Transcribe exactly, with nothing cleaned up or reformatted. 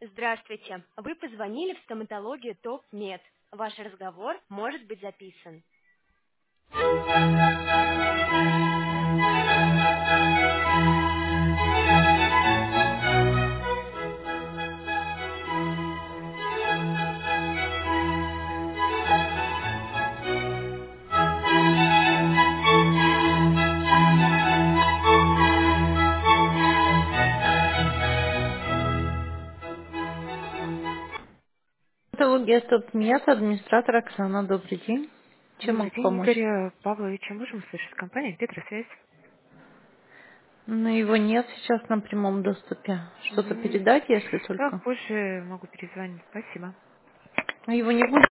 Здравствуйте. Вы позвонили в стоматологию ТОП-Мед. Ваш разговор может быть записан. Стоматология ТОП-Мед, администратор Оксана. Добрый день. Чем Добрый могу день, помочь? Игорь Павловича. Можем услышать компания Петросвязь? Но его нет сейчас на прямом доступе. Что-то Угу. передать, если Так, только. позже могу перезвонить. Спасибо. Его не будет.